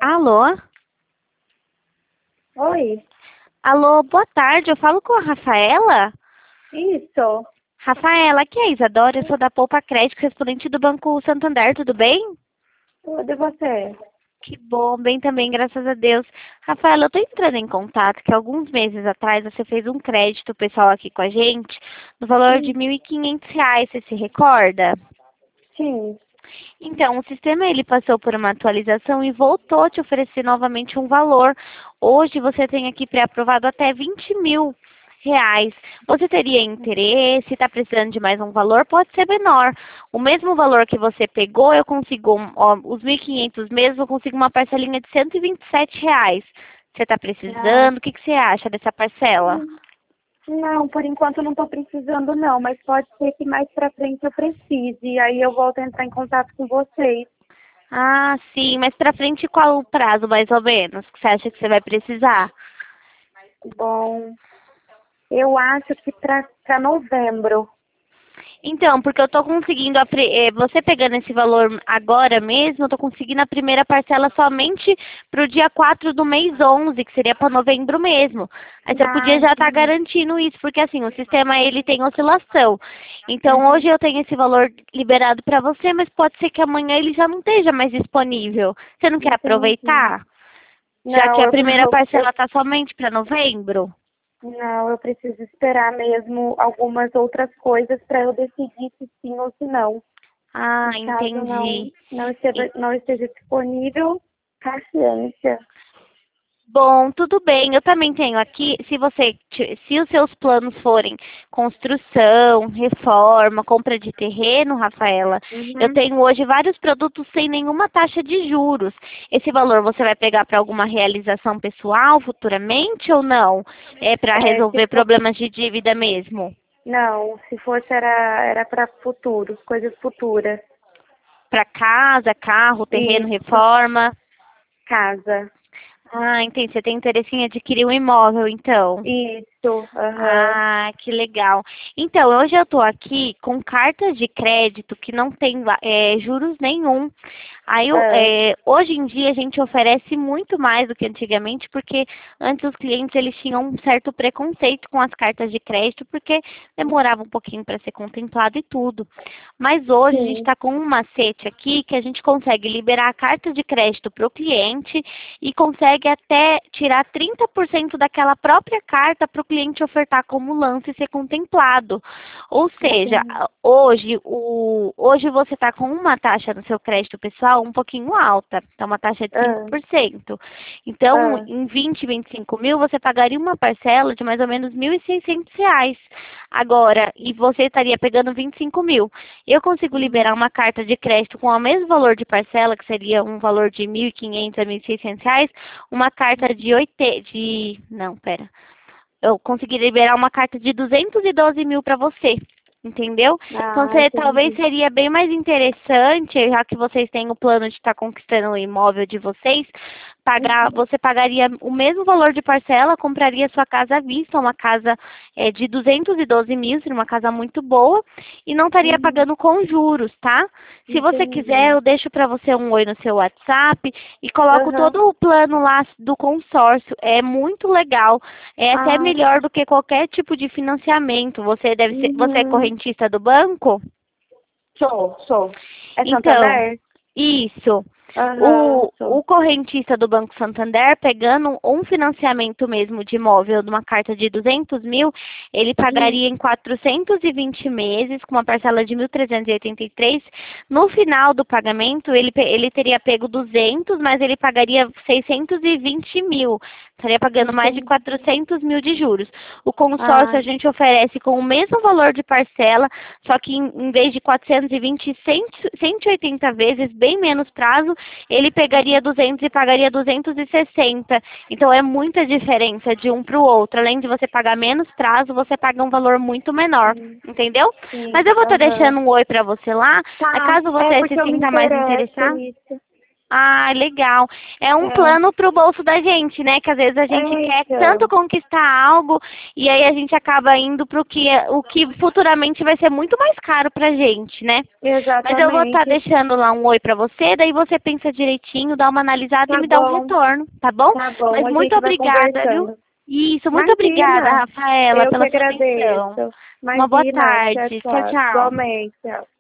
Alô? Oi, Alô, boa tarde. Eu falo com a Rafaela? isso. Rafaela, aqui é a Isadora, eu sou da Poupa Crédito, correspondente do Banco Santander, tudo bem? Tudo e você? Que bom, bem também, graças a Deus. Rafaela, eu tô entrando em contato que alguns meses atrás você fez um crédito pessoal aqui com a gente no valor de Hum, R$ 1.500, você se recorda? Sim. Então, o sistema ele passou por uma atualização e voltou a te oferecer novamente um valor. Hoje você tem aqui pré-aprovado até R$ 20.000. Você teria interesse? Está precisando de mais um valor? Pode ser menor. O mesmo valor que você pegou, eu consigo, ó, os 1.500 mesmo, eu consigo uma parcelinha de R$ 127. Você está Ah, precisando? O que que você acha dessa parcela? hum, não, por enquanto eu não estou precisando não, mas pode ser que mais pra frente eu precise. E aí eu volto a entrar em contato com vocês. Ah, sim, mas para frente qual o prazo, mais ou menos, que você acha que você vai precisar? Bom, eu acho que pra novembro. Então, porque eu tô conseguindo, você pegando esse valor agora mesmo, eu tô conseguindo a primeira parcela somente pro dia 4 do mês 11, que seria para novembro mesmo. Aí você Ah, podia já estar entendi. garantindo isso, porque assim, o sistema ele tem oscilação. Então, hoje Uhum, eu tenho esse valor liberado para você, mas pode ser que amanhã ele já não esteja mais disponível. Você não quer entendi. aproveitar? Já que Não, a primeira parcela tá somente para novembro? não, eu preciso esperar mesmo algumas outras coisas para eu decidir se sim ou se não. Ah, E caso entendi. não esteja disponível, paciência. Bom, tudo bem. Eu também tenho aqui, se os seus planos forem construção, reforma, compra de terreno, Rafaela, eu Uhum. tenho hoje vários produtos sem nenhuma taxa de juros. Esse valor você vai pegar para alguma realização pessoal futuramente ou não? É para É, se resolver for, problemas de dívida mesmo? não, se fosse era para futuros, coisas futuras. Para casa, carro, terreno, Isso, reforma? casa. Ah, entendi. Você tem interesse em adquirir um imóvel, então. Isso, aham. Ah, que legal. Então, hoje eu estou aqui com cartas de crédito que não tem juros nenhum. Aí, Ah, hoje em dia a gente oferece muito mais do que antigamente, porque antes os clientes eles tinham um certo preconceito com as cartas de crédito, porque demorava um pouquinho para ser contemplado e tudo. Mas hoje a gente sim. está com um macete aqui que a gente consegue liberar a carta de crédito para o cliente e consegue até tirar 30% daquela própria carta para o cliente ofertar como lance e ser contemplado. Ou seja, Entendi. hoje você está com uma taxa no seu crédito pessoal um pouquinho alta, então uma taxa de cinco Ah, por cento. Então, ah, em 20, 25 mil, você pagaria uma parcela de mais ou menos R$ 1.600. Agora, e você estaria pegando 25 mil. Eu consigo liberar uhum. uma carta de crédito com o mesmo valor de parcela, que seria um valor de 1.500 a R$ 1.600, uma carta não, pera. Eu consegui liberar uma carta de 212 mil para você. Entendeu? Então, Ah, você, talvez entendi. seria bem mais interessante, já que vocês têm o plano de estar conquistando o imóvel de vocês, Uhum. você pagaria o mesmo valor de parcela, compraria sua casa à vista, uma casa de 212 mil, seria uma casa muito boa, e não estaria Uhum. pagando com juros, tá? Se você quiser, Entendi. eu deixo para você um oi no seu WhatsApp e coloco Aham. todo o plano lá do consórcio. É muito legal. É até Ah, melhor do que qualquer tipo de financiamento. Você é uhum. correntista do banco? Sou. É Então, Santander? isso. Aham, O sou. correntista do Banco Santander, pegando um financiamento mesmo de imóvel, de uma carta de 200 mil, ele Hum, pagaria em 420 meses, com uma parcela de 1.383. No final do pagamento, ele teria pego 200, mas ele pagaria 620 mil. Estaria pagando mais de entendi. 400 mil de juros. O consórcio Ah, a gente oferece com o mesmo valor de parcela, só que em vez de 420, 180 vezes, bem menos prazo, ele pegaria uhum, 200 e pagaria 260. Então é muita diferença de um para o outro. Além de você pagar menos prazo, você paga um valor muito menor, sim, entendeu? Mas sim, eu vou estar aham. deixando um oi para você lá. Aí Tá, caso é você se porque eu me sinta mais interesso interessado, nisso. Ah, legal. É um plano para o bolso da gente, né? Que às vezes a gente quer então. tanto conquistar algo e aí a gente acaba indo para o que futuramente vai ser muito mais caro pra gente, né? Mas eu vou estar Exatamente. deixando lá um oi pra você, daí você pensa direitinho, dá uma analisada e Tá me dá um bom, retorno, tá bom? tá bom. Mas A muito gente vai obrigada, viu? conversando. Isso, muito obrigada, Imagina. Rafaela, Eu que pela sua atenção. agradeço. Uma boa Imagina. Tchau, tarde. Tchau, tchau. tchau. Igualmente. Tchau.